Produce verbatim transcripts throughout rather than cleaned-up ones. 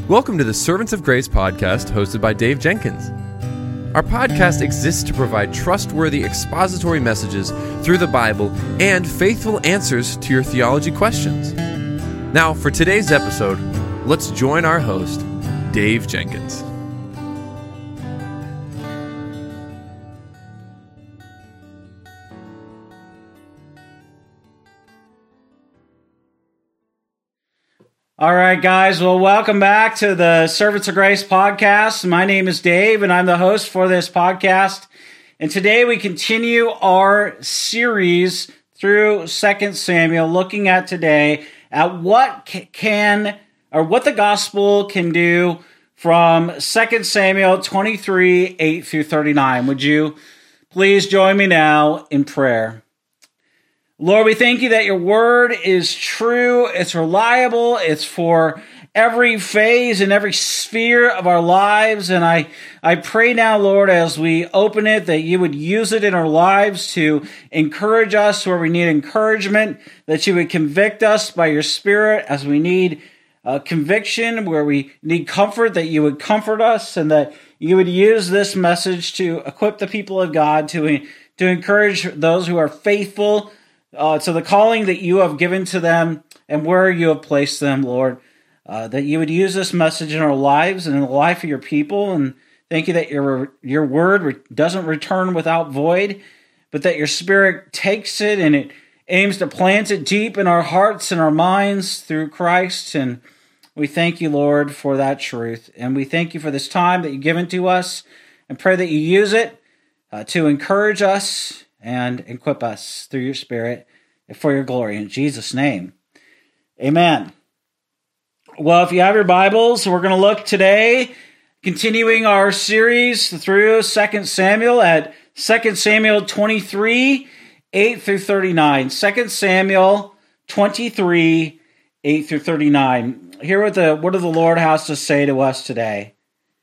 Welcome to the Servants of Grace podcast hosted by Dave Jenkins. Our podcast exists to provide trustworthy expository messages through the Bible and faithful answers to your theology questions. Now, for today's episode, let's join our host, Dave Jenkins. All right, guys. Well, welcome back to the Servants of Grace podcast. My name is Dave, and I'm the host for this podcast. And today we continue our series through Second Samuel, looking at today at what can, or what the gospel can do from Second Samuel twenty-three, eight through thirty-nine. Would you please join me now in prayer? Lord, we thank you that your word is true, it's reliable, it's for every phase and every sphere of our lives. And I, I pray now, Lord, as we open it, that you would use it in our lives to encourage us where we need encouragement, that you would convict us by your Spirit as we need uh, conviction, where we need comfort, that you would comfort us, and that you would use this message to equip the people of God, to, to encourage those who are faithful Uh, to the calling that you have given to them and where you have placed them, Lord, uh, that you would use this message in our lives and in the life of your people. And thank you that your your word re- doesn't return without void, but that your Spirit takes it and it aims to plant it deep in our hearts and our minds through Christ. And we thank you, Lord, for that truth. And we thank you for this time that you've given to us, and pray that you use it uh, to encourage us and equip us through your Spirit for your glory. In Jesus' name, amen. Well, if you have your Bibles, we're going to look today, continuing our series through Second Samuel at Second Samuel twenty-three, eight through thirty-nine. Second Samuel twenty-three, eight through thirty-nine. Hear what the word of the Lord has to say to us today.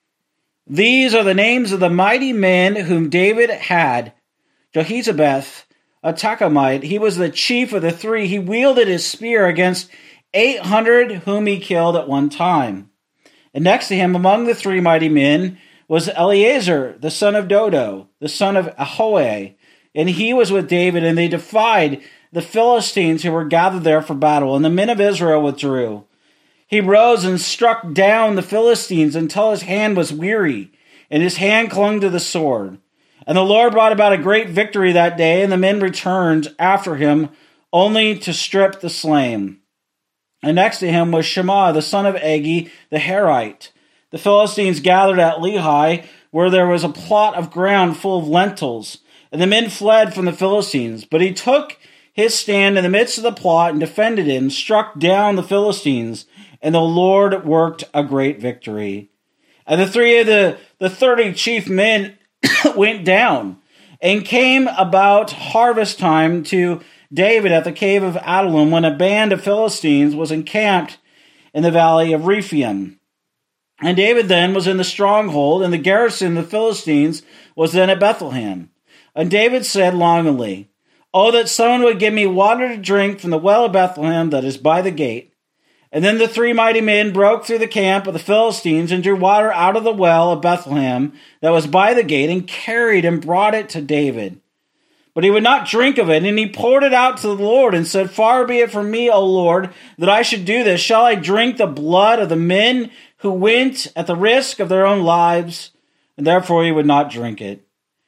These are the names of the mighty men whom David had. Jehoshaphat, a Tachomite, he was the chief of the three. He wielded his spear against eight hundred whom he killed at one time. And next to him, among the three mighty men, was Eleazar, the son of Dodo, the son of Ahoai. And he was with David, and they defied the Philistines who were gathered there for battle. And the men of Israel withdrew. He rose and struck down the Philistines until his hand was weary, and his hand clung to the sword. And the Lord brought about a great victory that day, and the men returned after him only to strip the slain. And next to him was Shema, the son of Agi, the Herite. The Philistines gathered at Lehi, where there was a plot of ground full of lentils, and the men fled from the Philistines. But he took his stand in the midst of the plot and defended it, and struck down the Philistines, and the Lord worked a great victory. And the three of the, the thirty chief men went down and came about harvest time to David at the cave of Adullam, when a band of Philistines was encamped in the valley of Rephaim. And David then was in the stronghold, and the garrison of the Philistines was then at Bethlehem. And David said longingly, "Oh, that someone would give me water to drink from the well of Bethlehem that is by the gate." And then the three mighty men broke through the camp of the Philistines and drew water out of the well of Bethlehem that was by the gate, and carried and brought it to David. But he would not drink of it, and he poured it out to the Lord and said, "Far be it from me, O Lord, that I should do this. Shall I drink the blood of the men who went at the risk of their own lives?" And therefore he would not drink it.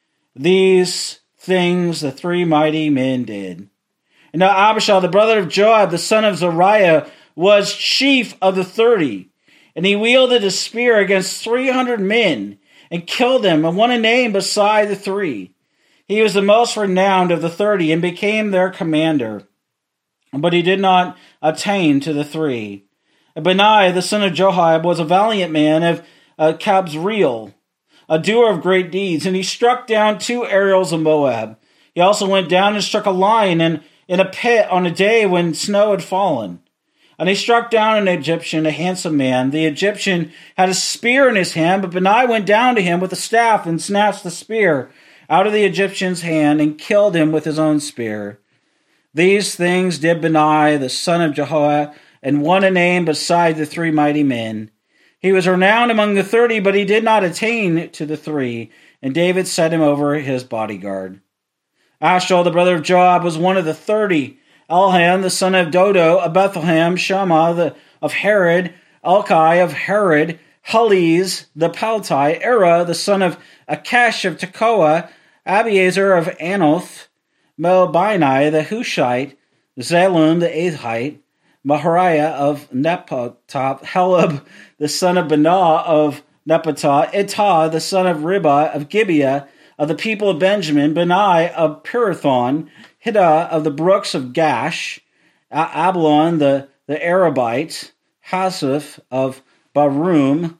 These things the three mighty men did. And now Abishai, the brother of Joab, the son of Zeruiah, was chief of the thirty, and he wielded a spear against three hundred men, and killed them, and won a name beside the three. He was the most renowned of the thirty, and became their commander. But he did not attain to the three. And Benaiah, the son of Jehoiada, was a valiant man of uh, Kabzreel, a doer of great deeds, and he struck down two Ariels of Moab. He also went down and struck a lion in, in a pit on a day when snow had fallen. And he struck down an Egyptian, a handsome man. The Egyptian had a spear in his hand, but Benaiah went down to him with a staff and snatched the spear out of the Egyptian's hand and killed him with his own spear. These things did Benaiah, the son of Jehoiada, and won a name beside the three mighty men. He was renowned among the thirty, but he did not attain to the three, and David set him over his bodyguard. Ashel, the brother of Joab, was one of the thirty. Elhan, the son of Dodo, of Bethlehem, Shammah the, of Herod, Elkai of Herod, Huliz the Paltai, Era, the son of Akesh of Tekoa, Abiezer of Anoth, Melbinai the Hushite, Zalum the Ahite, Mahariah of Nepatah, Helab the son of Benah of Nepatah, Itah the son of Ribah of Gibeah, of the people of Benjamin, Benai of Pirathon, Hiddah of the brooks of Gash, Abelon the, the Arabite, Hasaph of Barum,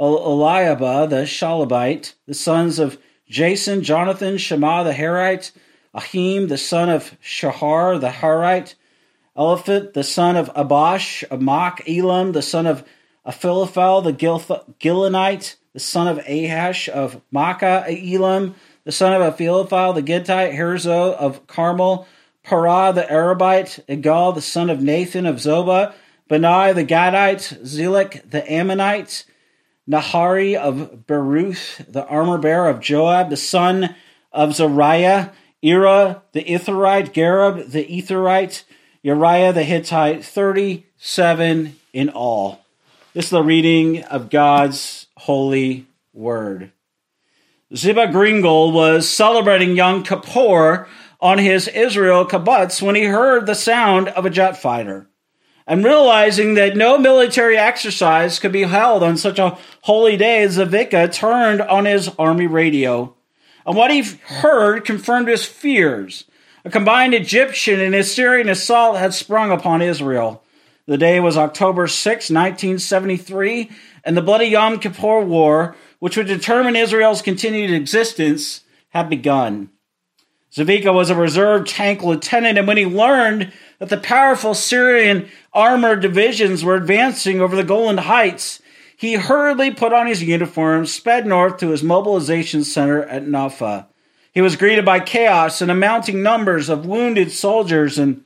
Eliabah the Shalabite, the sons of Jason, Jonathan, Shema the Harite, Ahim the son of Shahar the Harite, Eliphit the son of Abash, of Mach, Elam the son of Aphilophel the Gilonite, the son of Ahash of Makkah, Elam the son of Aphilophel the Gittite, Herzo of Carmel, Parah the Arabite, Igal the son of Nathan of Zobah, Benai the Gadite, Zelek the Ammonite, Nahari of Beruth, the armor-bearer of Joab, the son of Zariah, Ira the Itherite, Gareb the Etherite, Uriah the Hittite, thirty-seven in all. This is the reading of God's holy word. Ziba Greengold was celebrating Yom Kippur on his Israel kibbutz when he heard the sound of a jet fighter. And realizing that no military exercise could be held on such a holy day, Zavika turned on his army radio. And what he heard confirmed his fears. A combined Egyptian and Assyrian assault had sprung upon Israel. The day was October sixth, nineteen seventy-three, and the bloody Yom Kippur War, which would determine Israel's continued existence, had begun. Zavika was a reserve tank lieutenant, and when he learned that the powerful Syrian armored divisions were advancing over the Golan Heights, he hurriedly put on his uniform, sped north to his mobilization center at Nafah. He was greeted by chaos and mounting numbers of wounded soldiers, and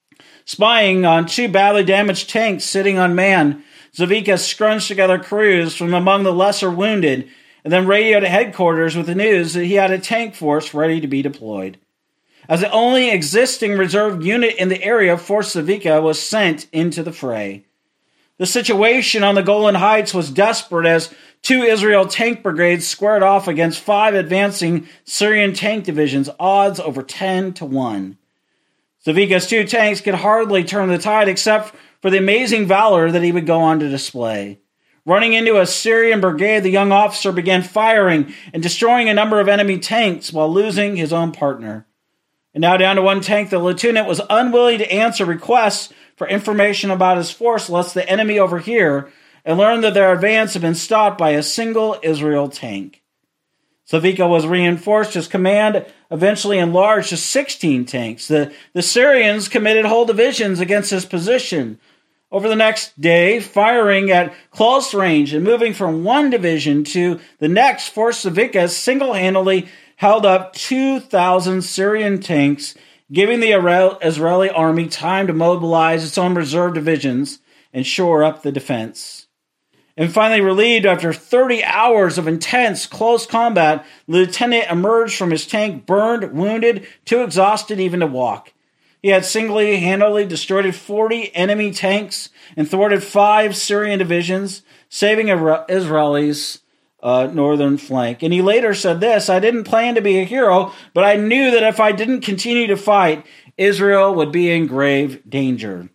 spying on two badly damaged tanks sitting unmanned, Zavika scrunched together crews from among the lesser wounded, and then radioed to headquarters with the news that he had a tank force ready to be deployed. As the only existing reserve unit in the area, Force Zavika was sent into the fray. The situation on the Golan Heights was desperate as two Israel tank brigades squared off against five advancing Syrian tank divisions, odds over ten to one. Zavika's two tanks could hardly turn the tide except for the amazing valor that he would go on to display. Running into a Syrian brigade, the young officer began firing and destroying a number of enemy tanks while losing his own partner. And now down to one tank, the lieutenant was unwilling to answer requests for information about his force lest the enemy overhear and learn that their advance had been stopped by a single Israel tank. Zavika was reinforced. His command eventually enlarged to sixteen tanks. The, the Syrians committed whole divisions against his position. Over the next day, firing at close range and moving from one division to the next, Force Zavika single-handedly held up two thousand Syrian tanks, giving the Israeli army time to mobilize its own reserve divisions and shore up the defense. And finally relieved after thirty hours of intense, close combat, the lieutenant emerged from his tank burned, wounded, too exhausted even to walk. He had single-handedly destroyed forty enemy tanks and thwarted five Syrian divisions, saving Israelis' uh, northern flank. And he later said this, "I didn't plan to be a hero, but I knew that if I didn't continue to fight, Israel would be in grave danger."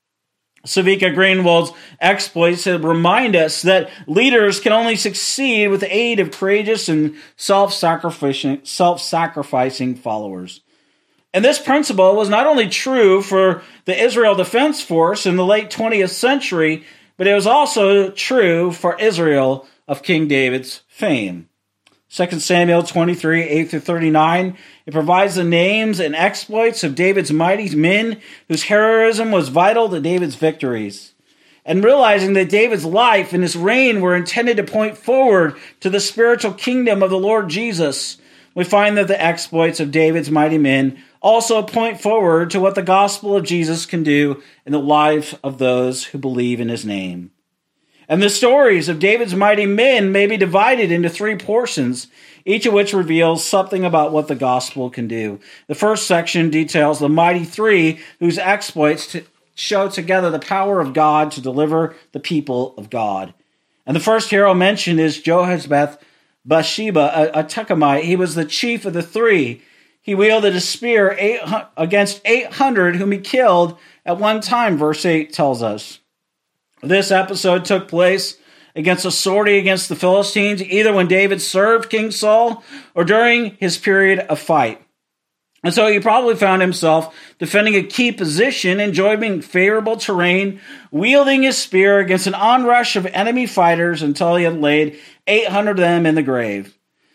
Zavika Greenwald's exploits remind us that leaders can only succeed with the aid of courageous and self-sacrificing, self-sacrificing followers. And this principle was not only true for the Israel Defense Force in the late twentieth century, but it was also true for Israel of King David's fame. Second Samuel twenty-three, eight through thirty-nine, it provides the names and exploits of David's mighty men whose heroism was vital to David's victories. And realizing that David's life and his reign were intended to point forward to the spiritual kingdom of the Lord Jesus, we find that the exploits of David's mighty men also point forward to what the gospel of Jesus can do in the life of those who believe in his name. And the stories of David's mighty men may be divided into three portions, each of which reveals something about what the gospel can do. The first section details the mighty three whose exploits to show together the power of God to deliver the people of God. And the first hero mentioned is Jehoshaphat Bathsheba, a, a Tecumite. He was the chief of the three. He wielded a spear eight, against eight hundred whom he killed at one time, verse eight tells us. This episode took place against a sortie against the Philistines, either when David served King Saul or during his period of fight. And so he probably found himself defending a key position, enjoying favorable terrain, wielding his spear against an onrush of enemy fighters until he had laid eight hundred of them in the grave.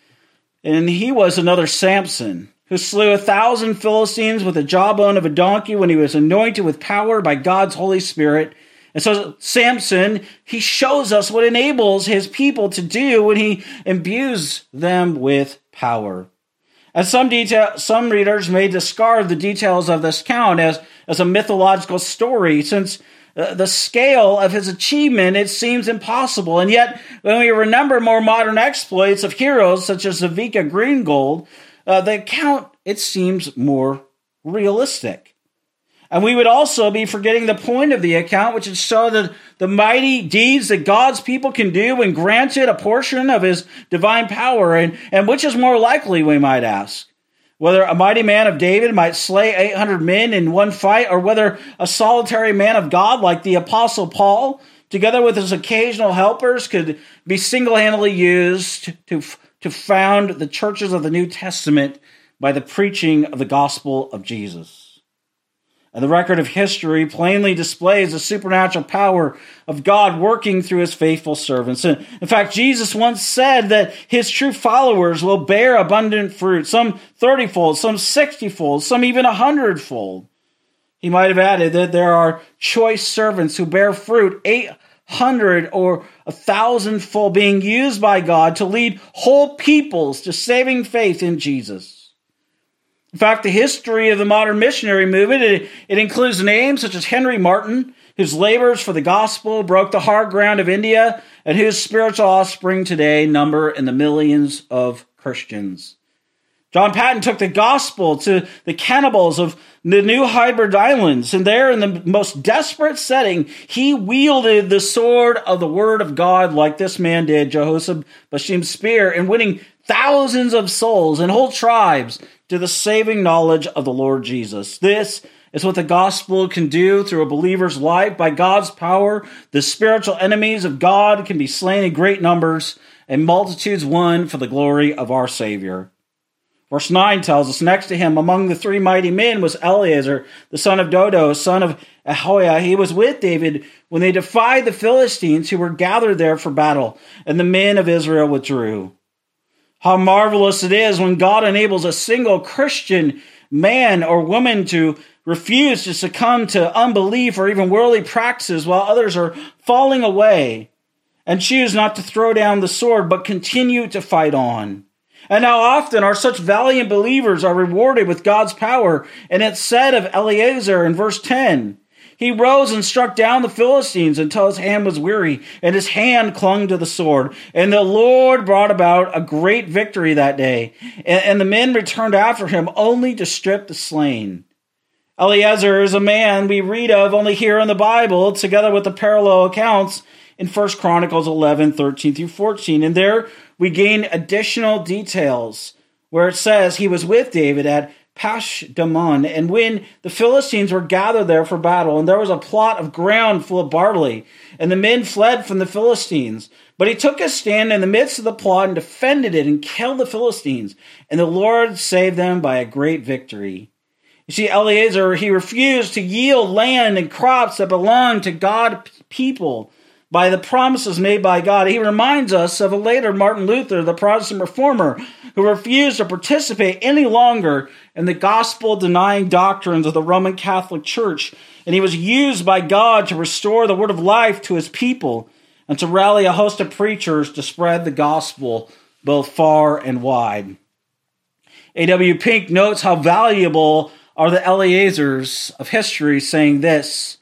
And he was another Samson, who slew a thousand Philistines with the jawbone of a donkey when he was anointed with power by God's Holy Spirit. And so Samson, he shows us what enables his people to do when he imbues them with power. And some detail, some readers may discard the details of this account as, as a mythological story, since uh, the scale of his achievement, it seems impossible. And yet, when we remember more modern exploits of heroes such as Zavika Greengold, uh, the account, it seems more realistic. And we would also be forgetting the point of the account, which is show the, the mighty deeds that God's people can do when granted a portion of his divine power. And, and which is more likely, we might ask? Whether a mighty man of David might slay eight hundred men in one fight, or whether a solitary man of God like the Apostle Paul, together with his occasional helpers, could be single-handedly used to, to found the churches of the New Testament by the preaching of the gospel of Jesus. And the record of history plainly displays the supernatural power of God working through his faithful servants. And in fact, Jesus once said that his true followers will bear abundant fruit, some thirty-fold, some sixty-fold, some even one hundred-fold. He might have added that there are choice servants who bear fruit eight hundred or a thousand-fold, being used by God to lead whole peoples to saving faith in Jesus. In fact, the history of the modern missionary movement, it, it includes names such as Henry Martyn, whose labors for the gospel broke the hard ground of India, and whose spiritual offspring today number in the millions of Christians. John Paton took the gospel to the cannibals of the New Hebrides Islands, and there in the most desperate setting, he wielded the sword of the word of God like this man did, Jehoshaphat Bathsheba's spear, in winning thousands of souls and whole tribes to the saving knowledge of the Lord Jesus. This is what the gospel can do through a believer's life. By God's power, the spiritual enemies of God can be slain in great numbers and multitudes won for the glory of our Savior. Verse nine tells us, next to him among the three mighty men was Eleazar, the son of Dodo, son of Ahoiah. He was with David when they defied the Philistines who were gathered there for battle, and the men of Israel withdrew. How marvelous it is when God enables a single Christian man or woman to refuse to succumb to unbelief or even worldly practices while others are falling away, and choose not to throw down the sword but continue to fight on. And how often are such valiant believers are rewarded with God's power. And it's said of Eleazar in verse ten, he rose and struck down the Philistines until his hand was weary, and his hand clung to the sword. And the Lord brought about a great victory that day. And the men returned after him only to strip the slain. Eleazar is a man we read of only here in the Bible, together with the parallel accounts in First Chronicles eleven, thirteen through fourteen. And there we gain additional details where it says he was with David at Pashdamon, and when the Philistines were gathered there for battle, and there was a plot of ground full of barley, and the men fled from the Philistines. But he took a stand in the midst of the plot and defended it and killed the Philistines, and the Lord saved them by a great victory. You see, Eleazar, he refused to yield land and crops that belonged to God's people by the promises made by God. He reminds us of a later Martin Luther, the Protestant reformer, who refused to participate any longer in the gospel-denying doctrines of the Roman Catholic Church. And he was used by God to restore the word of life to his people and to rally a host of preachers to spread the gospel both far and wide. A W Pink notes how valuable are the Eleazars of history, saying this: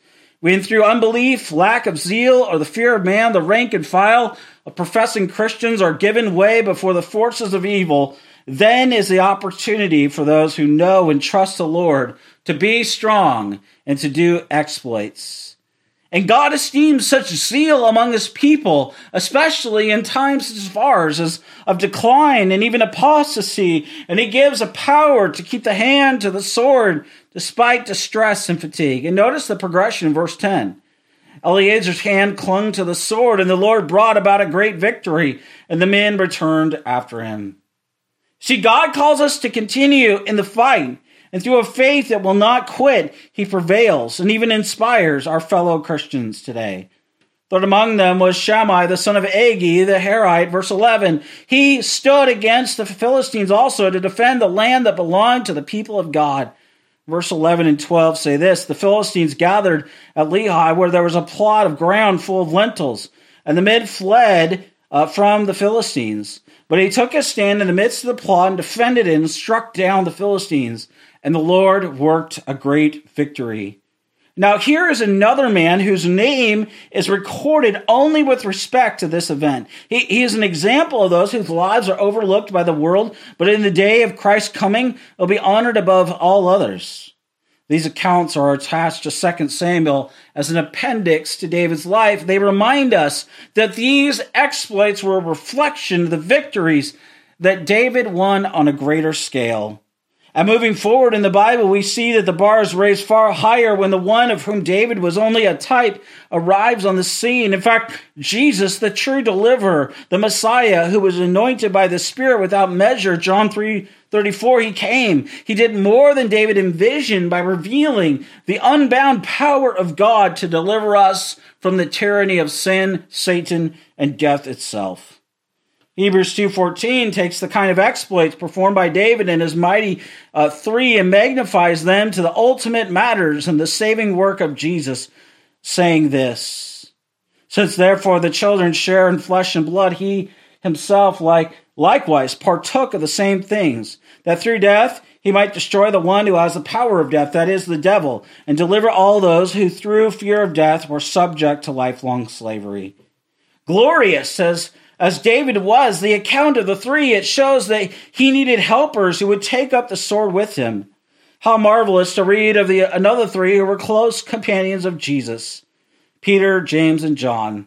When through unbelief, lack of zeal, or the fear of man, the rank and file of professing Christians are given way before the forces of evil, then is the opportunity for those who know and trust the Lord to be strong and to do exploits. And God esteems such zeal among his people, especially in times such as ours, as of decline and even apostasy, and he gives a power to keep the hand to the sword despite distress and fatigue. And notice the progression in verse ten. Eleazar's hand clung to the sword, and the Lord brought about a great victory, and the men returned after him. See, God calls us to continue in the fight, and through a faith that will not quit, he prevails and even inspires our fellow Christians today. Third among them was Shammai, the son of Agi, the Herite, verse eleven. He stood against the Philistines also to defend the land that belonged to the people of God. Verse eleven and twelve say this: the Philistines gathered at Lehi, where there was a plot of ground full of lentils, and the men fled uh, from the Philistines. But he took his stand in the midst of the plot and defended it and struck down the Philistines. And the Lord worked a great victory. Now here is another man whose name is recorded only with respect to this event. He, he is an example of those whose lives are overlooked by the world, but in the day of Christ's coming, will be honored above all others. These accounts are attached to Second Samuel as an appendix to David's life. They remind us that these exploits were a reflection of the victories that David won on a greater scale. And moving forward in the Bible, we see that the bar is raised far higher when the one of whom David was only a type arrives on the scene. In fact, Jesus, the true deliverer, the Messiah, who was anointed by the Spirit without measure, John three thirty-four, he came. He did more than David envisioned by revealing the unbound power of God to deliver us from the tyranny of sin, Satan, and death itself. Hebrews two fourteen takes the kind of exploits performed by David and his mighty uh, three and magnifies them to the ultimate matters and the saving work of Jesus, saying this: since therefore the children share in flesh and blood, he himself like likewise partook of the same things, that through death he might destroy the one who has the power of death, that is, the devil, and deliver all those who through fear of death were subject to lifelong slavery. Glorious, says as David was, the account of the three, it shows that he needed helpers who would take up the sword with him. How marvelous to read of the another three who were close companions of Jesus: Peter, James, and John.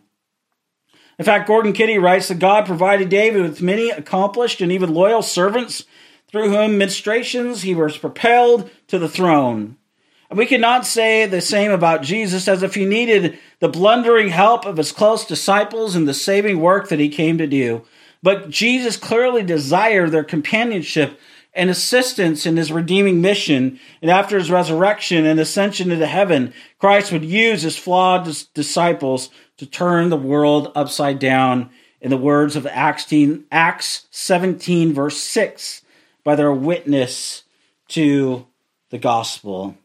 In fact, Gordon Kitty writes that God provided David with many accomplished and even loyal servants through whom ministrations he was propelled to the throne. And we cannot say the same about Jesus, as if he needed the blundering help of his close disciples in the saving work that he came to do. But Jesus clearly desired their companionship and assistance in his redeeming mission. And after his resurrection and ascension into heaven, Christ would use his flawed disciples to turn the world upside down, in the words of Acts seventeen, verse six, by their witness to the gospel.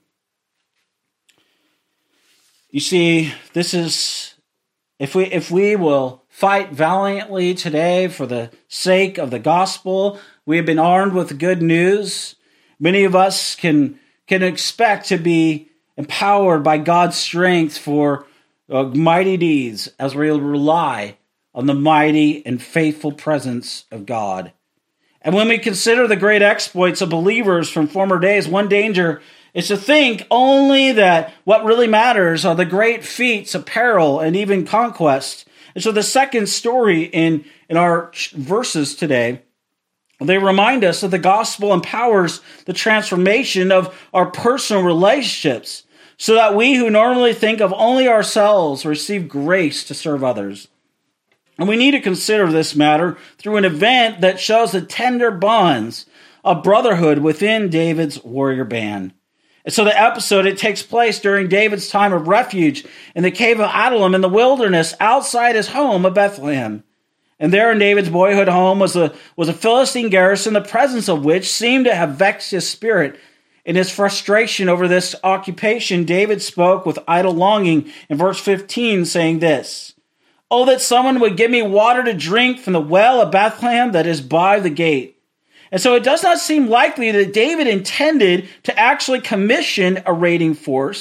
You see, this is, if we if we will fight valiantly today for the sake of the gospel, we have been armed with good news. Many of us can can expect to be empowered by God's strength for uh, mighty deeds as we rely on the mighty and faithful presence of God. And when we consider the great exploits of believers from former days, one danger is to think only that what really matters are the great feats of peril and even conquest. And so the second story in, in our verses today, they remind us that the gospel empowers the transformation of our personal relationships, so that we who normally think of only ourselves receive grace to serve others. And we need to consider this matter through an event that shows the tender bonds of brotherhood within David's warrior band. And so the episode, it takes place during David's time of refuge in the cave of Adullam in the wilderness outside his home of Bethlehem. And there in David's boyhood home was a, was a Philistine garrison, the presence of which seemed to have vexed his spirit. In his frustration over this occupation, David spoke with idle longing in verse fifteen, saying this: "Oh, that someone would give me water to drink from the well of Bethlehem that is by the gate." And so it does not seem likely that David intended to actually commission a raiding force.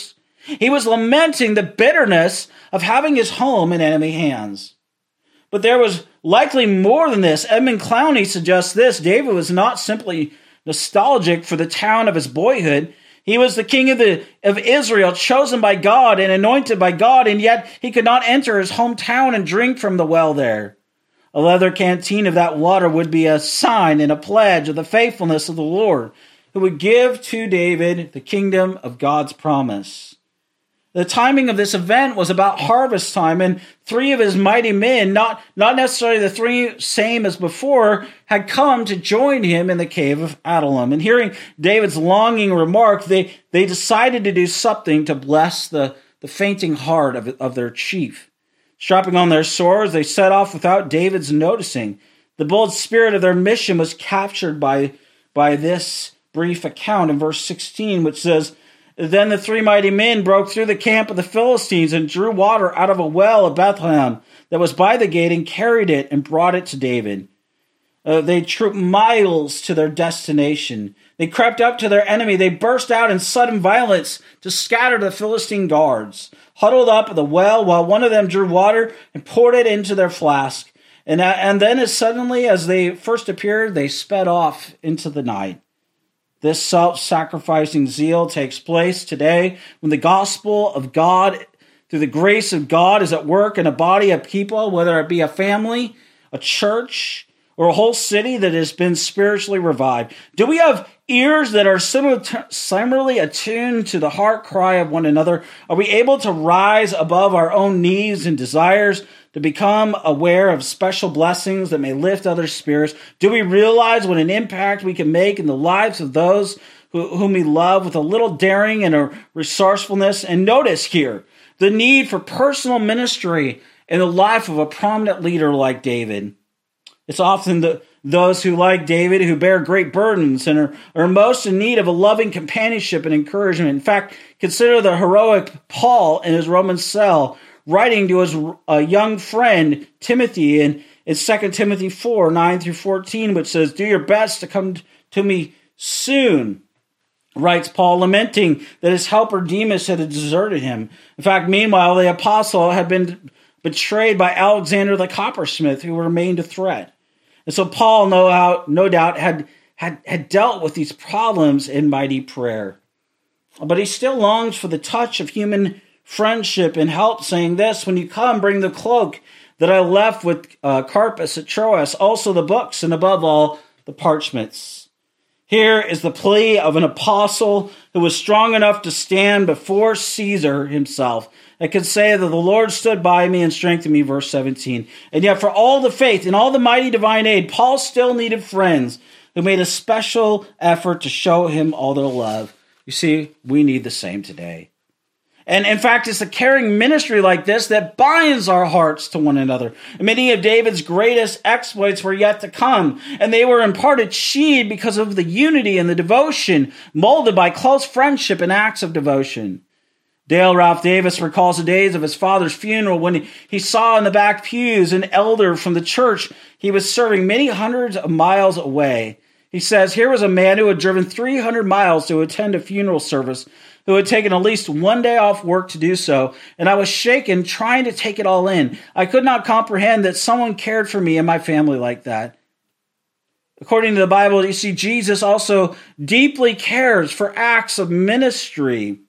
He was lamenting the bitterness of having his home in enemy hands. But there was likely more than this. Edmund Clowney suggests this. David was not simply nostalgic for the town of his boyhood. He was the king of, the, of Israel, chosen by God and anointed by God, and yet he could not enter his hometown and drink from the well there. A leather canteen of that water would be a sign and a pledge of the faithfulness of the Lord, who would give to David the kingdom of God's promise. The timing of this event was about harvest time, and three of his mighty men, not, not necessarily the three same as before, had come to join him in the cave of Adullam. And hearing David's longing remark, they, they decided to do something to bless the, the fainting heart of, of their chief. Strapping on their swords, they set off without David's noticing. The bold spirit of their mission was captured by, by this brief account in verse sixteen, which says, "Then the three mighty men broke through the camp of the Philistines and drew water out of a well of Bethlehem that was by the gate and carried it and brought it to David." Uh, they trooped miles to their destination. They crept up to their enemy. They burst out in sudden violence to scatter the Philistine guards, huddled up at the well while one of them drew water and poured it into their flask. And, uh, and then as suddenly as they first appeared, they sped off into the night. This self-sacrificing zeal takes place today when the gospel of God, through the grace of God, is at work in a body of people, whether it be a family, a church, or a whole city that has been spiritually revived. Do we have ears that are similarly attuned to the heart cry of one another? Are we able to rise above our own needs and desires to become aware of special blessings that may lift other spirits? Do we realize what an impact we can make in the lives of those who, whom we love with a little daring and a resourcefulness? And notice here the need for personal ministry in the life of a prominent leader like David. It's often the, those who, like David, who bear great burdens and are, are most in need of a loving companionship and encouragement. In fact, consider the heroic Paul in his Roman cell, writing to his uh, young friend Timothy in, in Second Timothy four, nine through fourteen, which says, "Do your best to come to me soon," writes Paul, lamenting that his helper Demas had deserted him. In fact, meanwhile, the apostle had been betrayed by Alexander the coppersmith, who remained a threat. And so Paul, no, how, no doubt, had, had, had dealt with these problems in mighty prayer. But he still longs for the touch of human friendship and help, saying this, "When you come, bring the cloak that I left with uh, Carpus at Troas, also the books, and above all, the parchments." Here is the plea of an apostle who was strong enough to stand before Caesar himself and could say that the Lord stood by me and strengthened me, verse seventeen. And yet for all the faith and all the mighty divine aid, Paul still needed friends who made a special effort to show him all their love. You see, we need the same today. And in fact, it's a caring ministry like this that binds our hearts to one another. And many of David's greatest exploits were yet to come, and they were in part achieved because of the unity and the devotion molded by close friendship and acts of devotion. Dale Ralph Davis recalls the days of his father's funeral when he saw in the back pews an elder from the church he was serving many hundreds of miles away. He says, "Here was a man who had driven three hundred miles to attend a funeral service, who had taken at least one day off work to do so, and I was shaken trying to take it all in. I could not comprehend that someone cared for me and my family like that." According to the Bible, you see, Jesus also deeply cares for acts of ministry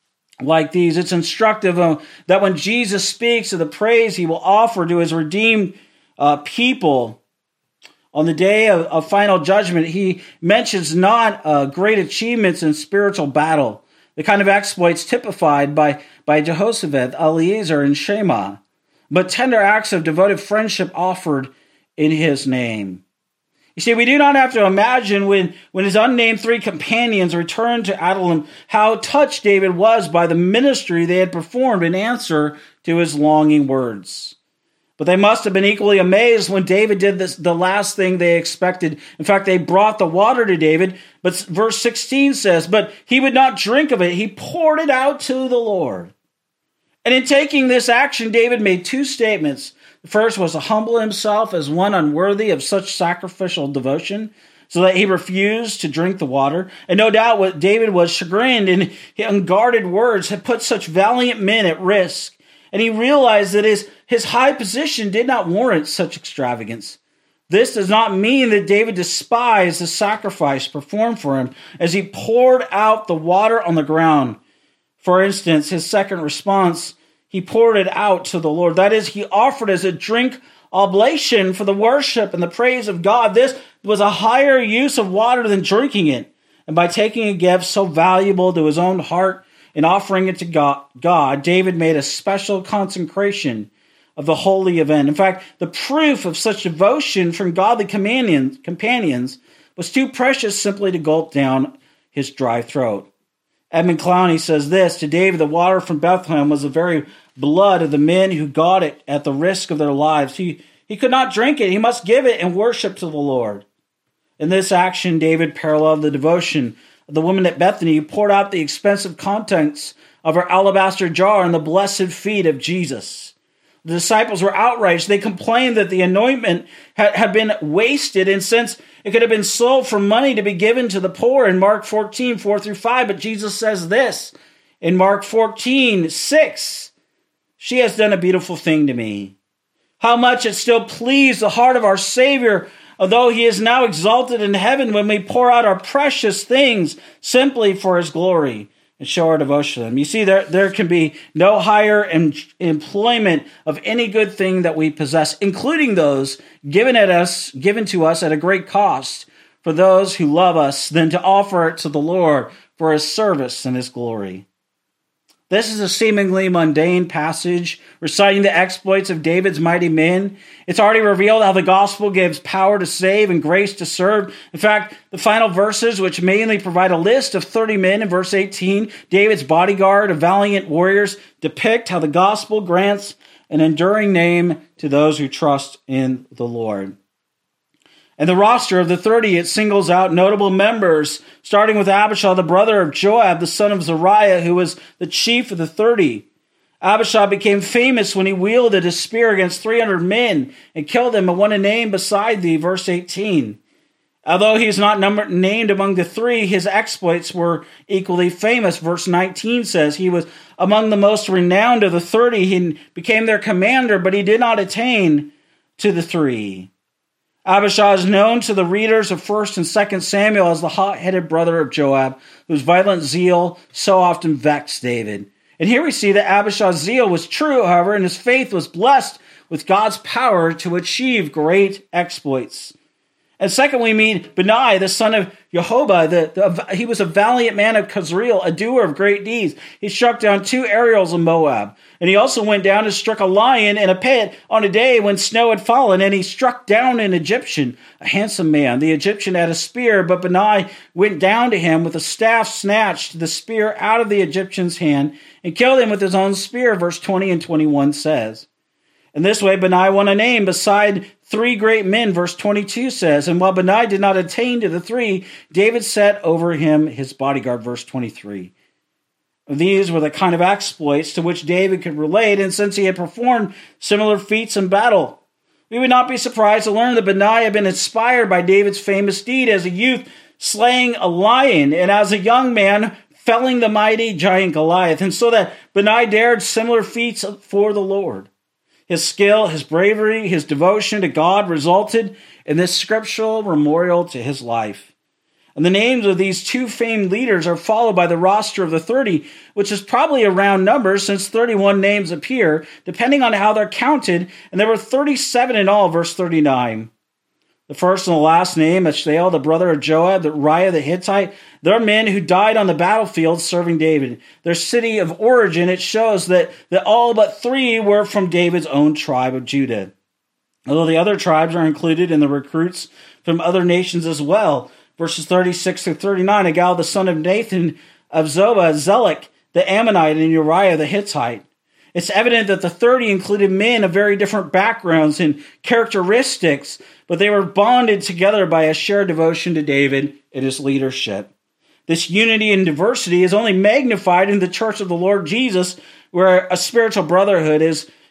like these. It's instructive uh, that when Jesus speaks of the praise he will offer to his redeemed uh, people on the day of, of final judgment, he mentions not uh, great achievements in spiritual battle, the kind of exploits typified by, by Jehoshaphat, Eliezer, and Shema, but tender acts of devoted friendship offered in his name. You see, we do not have to imagine when, when his unnamed three companions returned to Adullam how touched David was by the ministry they had performed in answer to his longing words. But they must have been equally amazed when David did this, the last thing they expected. In fact, they brought the water to David, but verse sixteen says, "But he would not drink of it. He poured it out to the Lord." And in taking this action, David made two statements. The first was to humble himself as one unworthy of such sacrificial devotion. so that he refused to drink the water. And no doubt what David was chagrined, and his unguarded words had put such valiant men at risk. And he realized that his, his high position did not warrant such extravagance. This does not mean that David despised the sacrifice performed for him as he poured out the water on the ground. For instance, his second response, he poured it out to the Lord. That is, he offered as a drink oblation for the worship and the praise of God. This was a higher use of water than drinking it. And by taking a gift so valuable to his own heart and offering it to God, God, David made a special consecration of the holy event. In fact, the proof of such devotion from godly companions, companions was too precious simply to gulp down his dry throat. Edmund Clowney says this, to David, the water from Bethlehem was the very blood of the men who got it at the risk of their lives. He, he could not drink it. He must give it in worship to the Lord. In this action, David paralleled the devotion of the woman at Bethany who poured out the expensive contents of her alabaster jar on the blessed feet of Jesus. The disciples were outraged. They complained that the anointment had, had been wasted, and since it could have been sold for money to be given to the poor in Mark fourteen, four through five. But Jesus says this in Mark fourteen, six, she has done a beautiful thing to me. How much it still pleased the heart of our Savior, although he is now exalted in heaven, when we pour out our precious things simply for his glory and show our devotion to him. You see, there, there can be no higher em- employment of any good thing that we possess, including those given at us, given to us at a great cost for those who love us, than to offer it to the Lord for his service and his glory. This is a seemingly mundane passage reciting the exploits of David's mighty men. It's already revealed how the gospel gives power to save and grace to serve. In fact, the final verses, which mainly provide a list of thirty men in verse eighteen, David's bodyguard of valiant warriors, depict how the gospel grants an enduring name to those who trust in the Lord. And the roster of the thirty, it singles out notable members, starting with Abishai, the brother of Joab, the son of Zeruiah, who was the chief of the thirty. Abishai became famous when he wielded his spear against three hundred men and killed them and won a name beside thee, verse eighteen. Although he is not numbered, named among the three, his exploits were equally famous. Verse nineteen says he was among the most renowned of the thirty. He became their commander, but he did not attain to the three. Abishai is known to the readers of First and Second Samuel as the hot-headed brother of Joab, whose violent zeal so often vexed David. And here we see that Abishai's zeal was true, however, and his faith was blessed with God's power to achieve great exploits. And second, we meet Benai, the son of Jehovah. The, the, he was a valiant man of Kazreel, a doer of great deeds. He struck down two Ariels of Moab. And he also went down and struck a lion in a pit on a day when snow had fallen. And he struck down an Egyptian, a handsome man. The Egyptian had a spear, but Benai went down to him with a staff, snatched the spear out of the Egyptian's hand, and killed him with his own spear, verse twenty and twenty-one says. In this way, Benai won a name beside three great men, verse twenty-two says. And while Benai did not attain to the three, David set over him his bodyguard, verse twenty-three. These were the kind of exploits to which David could relate, and since he had performed similar feats in battle, we would not be surprised to learn that Benai had been inspired by David's famous deed as a youth, slaying a lion, and as a young man, felling the mighty giant Goliath, and so that Benai dared similar feats for the Lord. His skill, his bravery, his devotion to God resulted in this scriptural memorial to his life. And the names of these two famed leaders are followed by the roster of the thirty, which is probably a round number since thirty-one names appear, depending on how they're counted, and there were thirty-seven in all, verse thirty-nine. The first and the last name, Ashael, the brother of Joab, the Uriah the Hittite, they're men who died on the battlefield serving David. Their city of origin, it shows that, that all but three were from David's own tribe of Judah. Although the other tribes are included in the recruits from other nations as well. Verses thirty-six through thirty-nine, Agal, the son of Nathan of Zobah, Zelek, the Ammonite, and Uriah the Hittite. It's evident that the thirty included men of very different backgrounds and characteristics, but they were bonded together by a shared devotion to David and his leadership. This unity and diversity is only magnified in the church of the Lord Jesus, where a spiritual brotherhood is,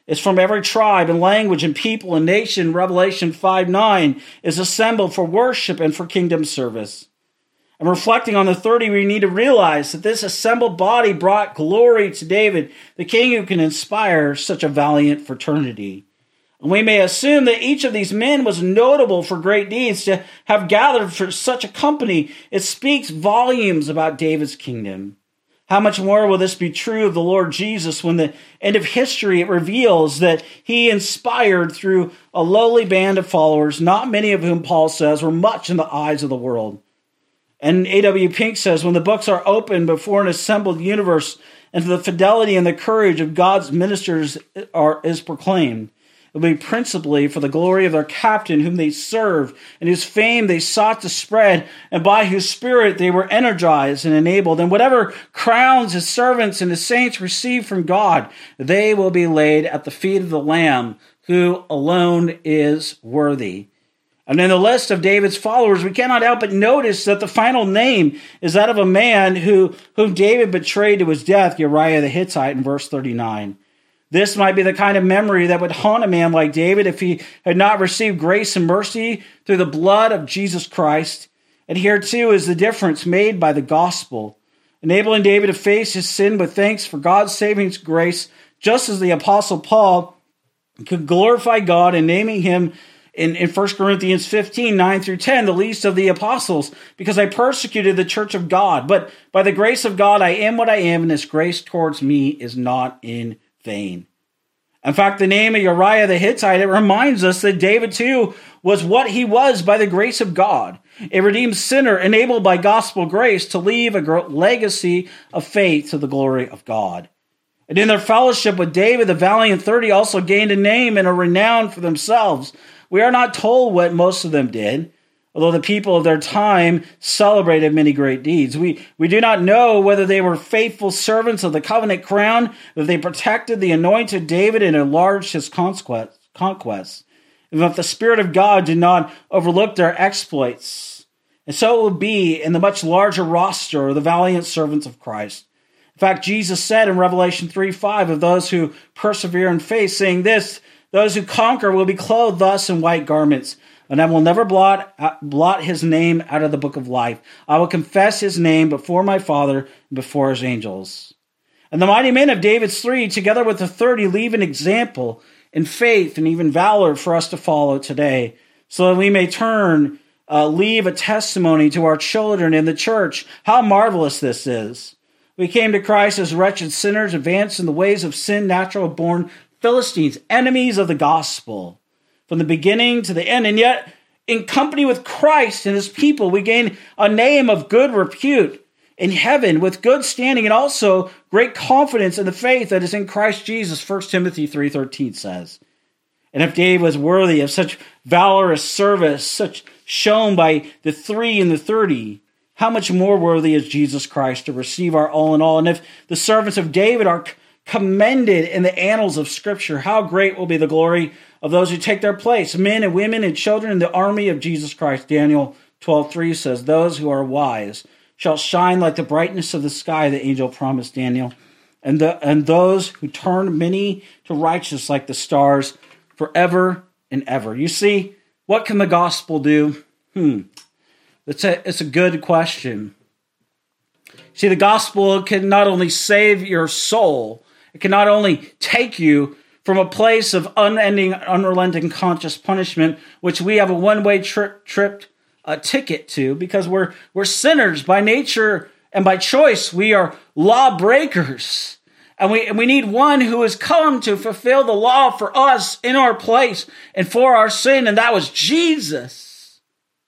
is from every tribe and language and people and nation. Revelation five nine is assembled for worship and for kingdom service. And reflecting on the thirty, we need to realize that this assembled body brought glory to David, the king who can inspire such a valiant fraternity. And we may assume that each of these men was notable for great deeds. To have gathered for such a company, it speaks volumes about David's kingdom. How much more will this be true of the Lord Jesus when the end of history it reveals that he inspired through a lowly band of followers, not many of whom Paul says were much in the eyes of the world. And A W Pink says, when the books are opened before an assembled universe and the fidelity and the courage of God's ministers are, is proclaimed, it will be principally for the glory of their captain whom they serve and whose fame they sought to spread and by whose spirit they were energized and enabled. And whatever crowns his servants and his saints receive from God, they will be laid at the feet of the Lamb who alone is worthy. And in the list of David's followers, we cannot help but notice that the final name is that of a man who, whom David betrayed to his death, Uriah the Hittite, in verse thirty-nine. This might be the kind of memory that would haunt a man like David if he had not received grace and mercy through the blood of Jesus Christ. And here too is the difference made by the gospel, enabling David to face his sin with thanks for God's saving grace, just as the Apostle Paul could glorify God in naming him in, in First Corinthians fifteen, nine through ten, the least of the apostles, because I persecuted the church of God. But by the grace of God, I am what I am, and his grace towards me is not in vain. In fact, the name of Uriah the Hittite, it reminds us that David too was what he was by the grace of God, a redeemed sinner enabled by gospel grace to leave a legacy of faith to the glory of God. And in their fellowship with David, the valiant thirty also gained a name and a renown for themselves. We are not told what most of them did, although the people of their time celebrated many great deeds. We, we do not know whether they were faithful servants of the covenant crown, that they protected the anointed David and enlarged his conquests, and that the Spirit of God did not overlook their exploits. And so it will be in the much larger roster of the valiant servants of Christ. In fact, Jesus said in Revelation three five of those who persevere in faith, saying this, those who conquer will be clothed thus in white garments, and I will never blot, blot his name out of the book of life. I will confess his name before my Father and before his angels. And the mighty men of David's three, together with the thirty, leave an example in faith and even valor for us to follow today, so that we may turn, uh, leave a testimony to our children in the church. How marvelous this is. We came to Christ as wretched sinners, advanced in the ways of sin, natural born Philistines, enemies of the gospel, from the beginning to the end. And yet, in company with Christ and his people, we gain a name of good repute in heaven with good standing and also great confidence in the faith that is in Christ Jesus, First Timothy three thirteen says. And if David was worthy of such valorous service, such shown by the three and the thirty, how much more worthy is Jesus Christ to receive our all in all? And if the servants of David are commended in the annals of Scripture, how great will be the glory of those who take their place, men and women and children in the army of Jesus Christ. Daniel twelve three says, those who are wise shall shine like the brightness of the sky, the angel promised Daniel, and, the, and those who turn many to righteous like the stars forever and ever. You see, what can the gospel do? Hmm, it's a, it's a good question. See, the gospel can not only save your soul, it can not only take you from a place of unending, unrelenting conscious punishment, which we have a one-way trip, trip uh, ticket to, because we're we're sinners by nature and by choice. We are lawbreakers, and we and we need one who has come to fulfill the law for us in our place and for our sin, and that was Jesus.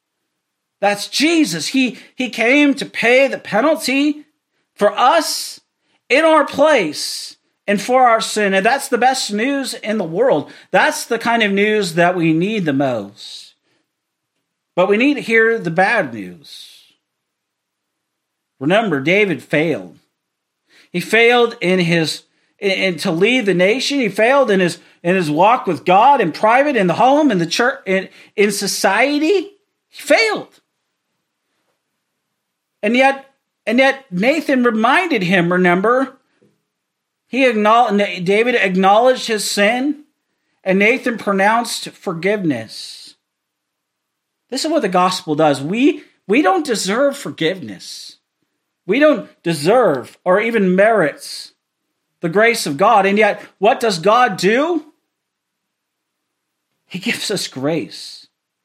That's Jesus. He he came to pay the penalty for us in our place and for our sin. And that's the best news in the world. That's the kind of news that we need the most. But we need to hear the bad news. Remember, David failed. He failed in his in, in to lead the nation. He failed in his in his walk with God in private, in the home, in the church, in, in society. He failed. And yet, and yet Nathan reminded him, remember, He acknowledged, David acknowledged his sin, and Nathan pronounced forgiveness. This is what the gospel does. We, we don't deserve forgiveness. We don't deserve or even merit the grace of God. And yet, what does God do? He gives us grace.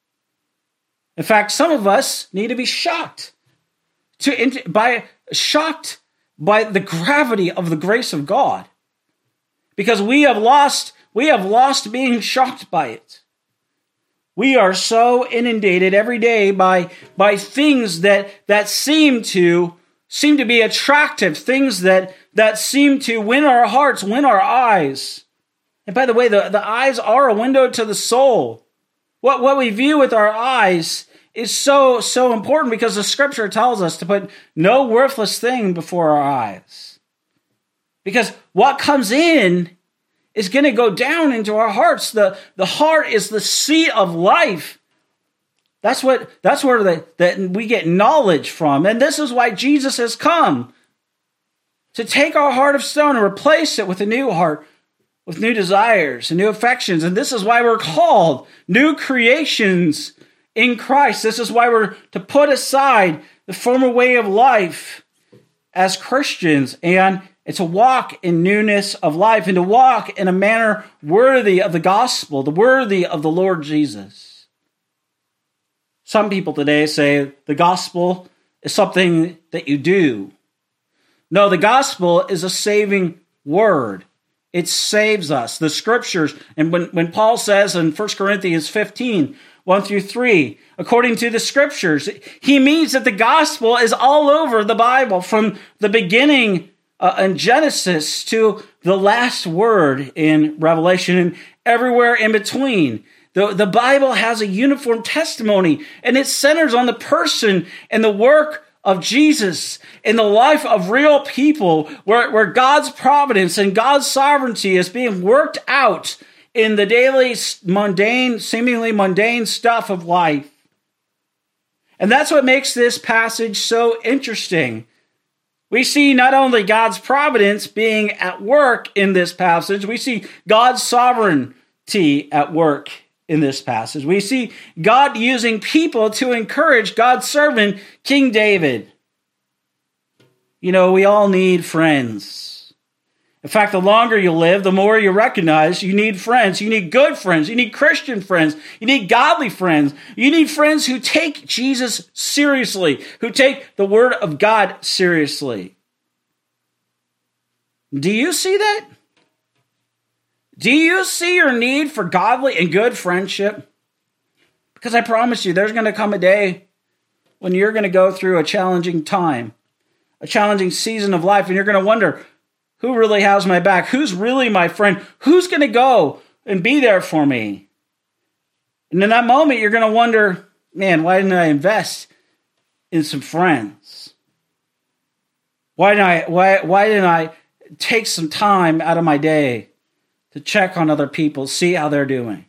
In fact, some of us need to be shocked to by shocked by the gravity of the grace of God, because we have lost we have lost being shocked by it. We are so inundated every day by by things that that seem to seem to be attractive, things that that seem to win our hearts, win our eyes. And by the way, the, the eyes are a window to the soul. What what we view with our eyes is so, so important, because the scripture tells us to put no worthless thing before our eyes. Because what comes in is going to go down into our hearts. The, the heart is the seat of life. That's what that's where the, that we get knowledge from. And this is why Jesus has come, to take our heart of stone and replace it with a new heart, with new desires and new affections. And this is why we're called new creations in Christ. This is why we're to put aside the former way of life as Christians, and to walk in newness of life, and to walk in a manner worthy of the gospel, the worthy of the Lord Jesus. Some people today say the gospel is something that you do. No, the gospel is a saving word. It saves us. The scriptures, and when, when Paul says in First Corinthians fifteen, one through three, according to the scriptures, he means that the gospel is all over the Bible, from the beginning uh, in Genesis to the last word in Revelation, and everywhere in between. The, the Bible has a uniform testimony, and it centers on the person and the work of Jesus in the life of real people, where, where God's providence and God's sovereignty is being worked out in the daily mundane, seemingly mundane stuff of life. And that's what makes this passage so interesting. We see not only God's providence being at work in this passage, we see God's sovereignty at work in this passage. We see God using people to encourage God's servant, King David. You know, we all need friends. In fact, the longer you live, the more you recognize you need friends. You need good friends. You need Christian friends. You need godly friends. You need friends who take Jesus seriously, who take the Word of God seriously. Do you see that? Do you see your need for godly and good friendship? Because I promise you, there's going to come a day when you're going to go through a challenging time, a challenging season of life, and you're going to wonder, who really has my back? Who's really my friend? Who's going to go and be there for me? And in that moment, you're going to wonder, man, why didn't I invest in some friends? Why didn't I, why, why didn't I take some time out of my day to check on other people, see how they're doing?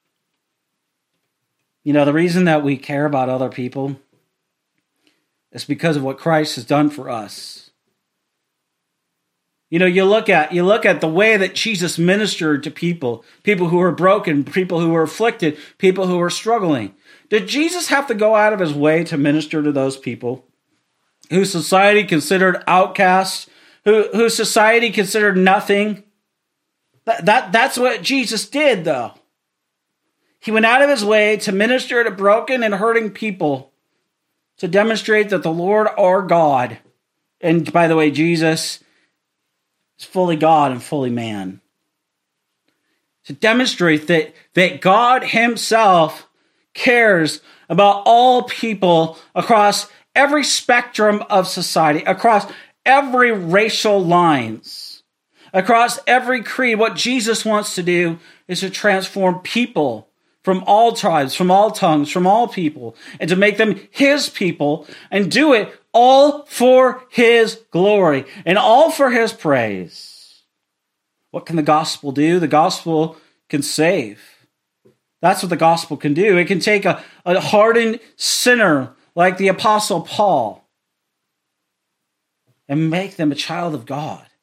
You know, the reason that we care about other people is because of what Christ has done for us. You know, you look at you look at the way that Jesus ministered to people, people who were broken, people who were afflicted, people who were struggling. Did Jesus have to go out of his way to minister to those people who society considered outcasts, who, who society considered nothing? That, that, that's what Jesus did, though. He went out of his way to minister to broken and hurting people, to demonstrate that the Lord our God, and by the way, Jesus is fully God and fully man. To demonstrate that, that God himself cares about all people across every spectrum of society, across every racial lines, across every creed. What Jesus wants to do is to transform people from all tribes, from all tongues, from all people, and to make them his people, and do it all for his glory and all for his praise. What can the gospel do? The gospel can save. That's what the gospel can do. It can take a, a hardened sinner like the Apostle Paul and make them a child of God,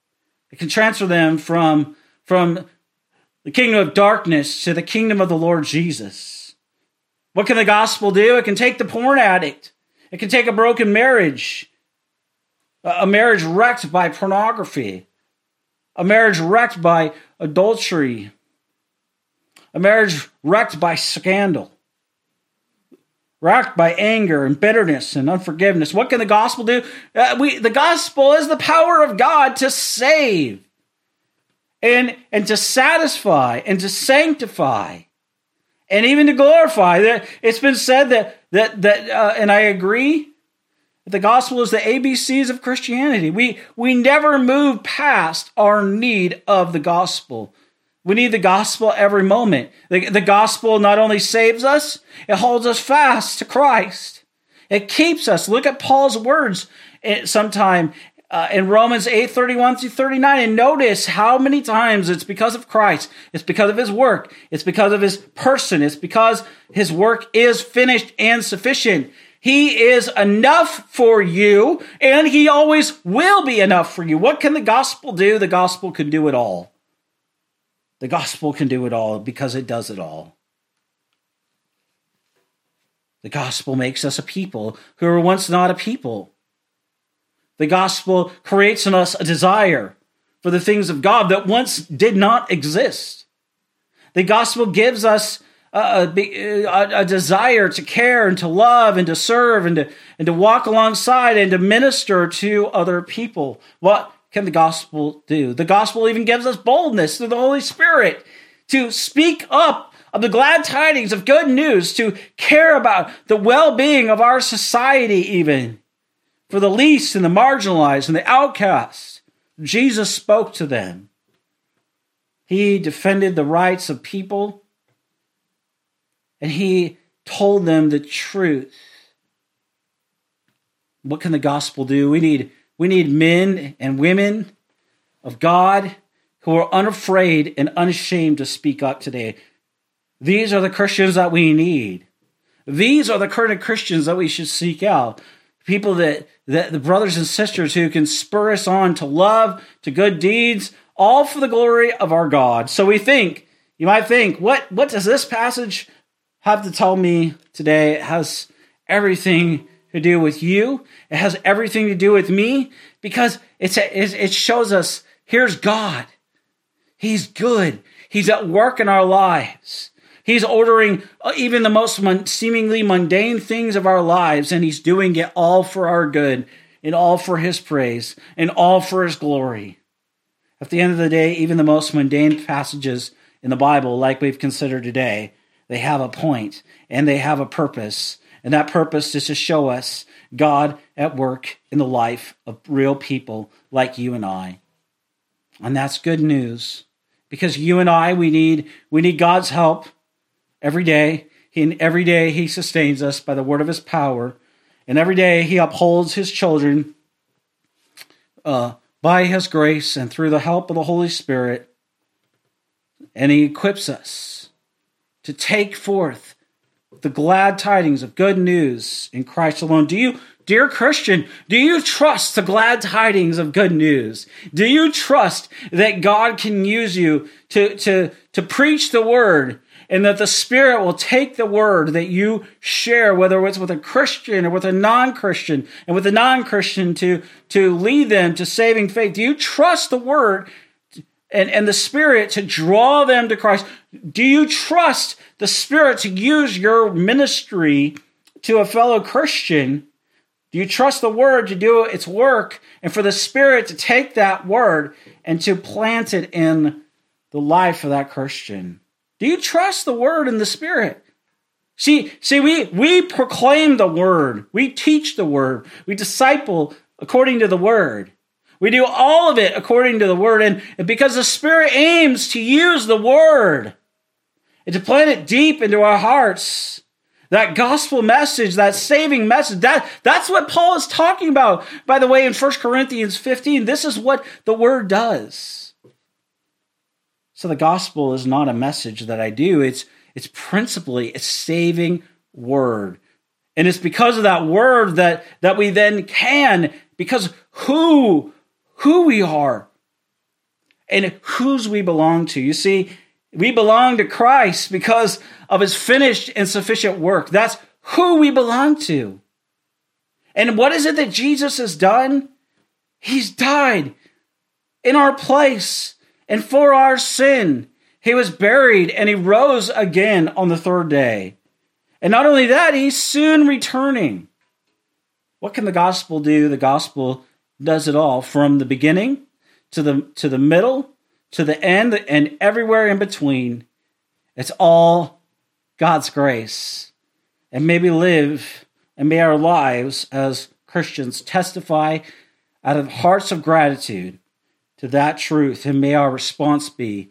It can transfer them from, from the kingdom of darkness to the kingdom of the Lord Jesus. What can the gospel do? It can take the porn addict. It can take a broken marriage, a marriage wrecked by pornography, a marriage wrecked by adultery, a marriage wrecked by scandal, wrecked by anger and bitterness and unforgiveness. What can the gospel do? Uh, we, the gospel is the power of God to save and, and to satisfy and to sanctify and even to glorify. It's been said that, that, that uh, and I agree, that the gospel is the A B Cs of Christianity. We, we never move past our need of the gospel. We need the gospel every moment. The, the gospel not only saves us, it holds us fast to Christ. It keeps us. Look at Paul's words sometime uh, in Romans eight, thirty-one through thirty-nine, and notice how many times it's because of Christ. It's because of his work. It's because of his person. It's because his work is finished and sufficient. He is enough for you, and he always will be enough for you. What can the gospel do? The gospel can do it all. The gospel can do it all because it does it all. The gospel makes us a people who were once not a people. The gospel creates in us a desire for the things of God that once did not exist. The gospel gives us a, a, a desire to care and to love and to serve and to, and to walk alongside and to minister to other people. What can the gospel do? The gospel even gives us boldness through the Holy Spirit to speak up of the glad tidings of good news, to care about the well-being of our society even, for the least and the marginalized and the outcasts. Jesus spoke to them. He defended the rights of people, and he told them the truth. What can the gospel do? We need We need men and women of God who are unafraid and unashamed to speak up today. These are the Christians that we need. These are the current Christians that we should seek out. People that, that the brothers and sisters who can spur us on to love, to good deeds, all for the glory of our God. So we think, you might think, what, what does this passage have to tell me today? It has everything to do with you. It has everything to do with me, because it's a, it shows us, here's God. He's good. He's at work in our lives. He's ordering even the most seemingly mundane things of our lives, and he's doing it all for our good, and all for his praise, and all for his glory. At the end of the day, even the most mundane passages in the Bible, like we've considered today, they have a point, and they have a purpose. And that purpose is to show us God at work in the life of real people like you and I. And that's good news, because you and I, we need we need God's help every day. And every day he sustains us by the word of his power. And every day he upholds his children uh, by his grace and through the help of the Holy Spirit. And he equips us to take forth the glad tidings of good news in Christ alone. Do you, dear Christian, do you trust the glad tidings of good news? Do you trust that God can use you to, to, to preach the word, and that the Spirit will take the word that you share, whether it's with a Christian or with a non-Christian, and with a non-Christian to, to lead them to saving faith? Do you trust the word and, and the Spirit to draw them to Christ? Do you trust the Spirit to use your ministry to a fellow Christian? Do you trust the word to do its work, and for the Spirit to take that word and to plant it in the life of that Christian? Do you trust the word and the Spirit? See, see, we, we proclaim the word. We teach the word. We disciple according to the word. We do all of it according to the word. And because the Spirit aims to use the word and to plant it deep into our hearts, that gospel message, that saving message, that, that's what Paul is talking about. By the way, in First Corinthians fifteen, this is what the word does. So the gospel is not a message that I do. It's, it's principally a saving word. And it's because of that word that, that we then can, because who, who we are, and whose we belong to. You see, we belong to Christ because of his finished and sufficient work. That's who we belong to. And what is it that Jesus has done? He's died in our place and for our sin. He was buried and he rose again on the third day. And not only that, he's soon returning. What can the gospel do? The gospel does it all, from the beginning to the to the middle, to the end, and everywhere in between. It's all God's grace. And may we live, and may our lives as Christians testify out of hearts of gratitude to that truth, and may our response be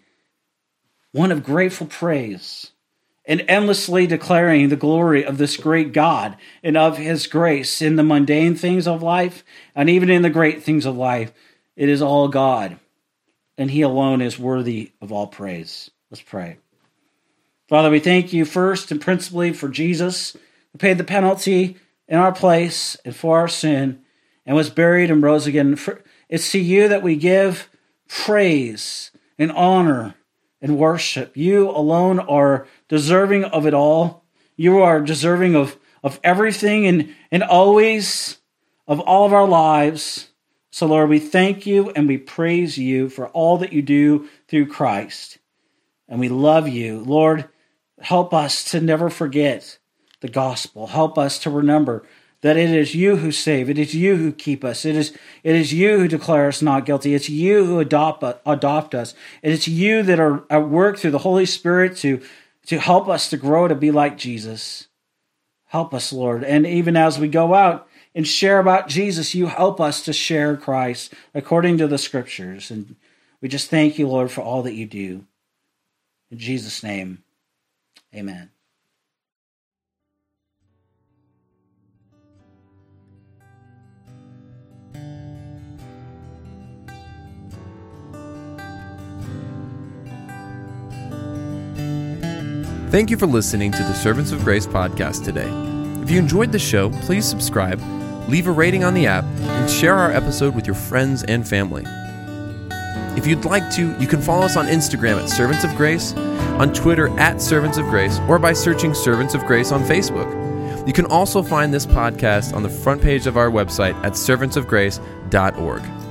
one of grateful praise and endlessly declaring the glory of this great God and of his grace in the mundane things of life and even in the great things of life. It is all God, and he alone is worthy of all praise. Let's pray. Father, we thank you first and principally for Jesus, who paid the penalty in our place and for our sin and was buried and rose again. It's to you that we give praise and honor and worship. You alone are deserving of it all. You are deserving of, of everything and, and always of all of our lives. So, Lord, we thank you and we praise you for all that you do through Christ. And we love you. Lord, help us to never forget the gospel. Help us to remember that it is you who save. It is you who keep us. It is, it is you who declare us not guilty. It's you who adopt, adopt us. And it's you that are at work through the Holy Spirit to, to help us to grow to be like Jesus. Help us, Lord. And even as we go out and share about Jesus, you help us to share Christ according to the scriptures. And we just thank you, Lord, for all that you do. In Jesus' name, amen. Thank you for listening to the Servants of Grace podcast today. If you enjoyed the show, please subscribe, leave a rating on the app, and share our episode with your friends and family. If you'd like to, you can follow us on Instagram at Servants of Grace, on Twitter at Servants of Grace, or by searching Servants of Grace on Facebook. You can also find this podcast on the front page of our website at servants of grace dot org.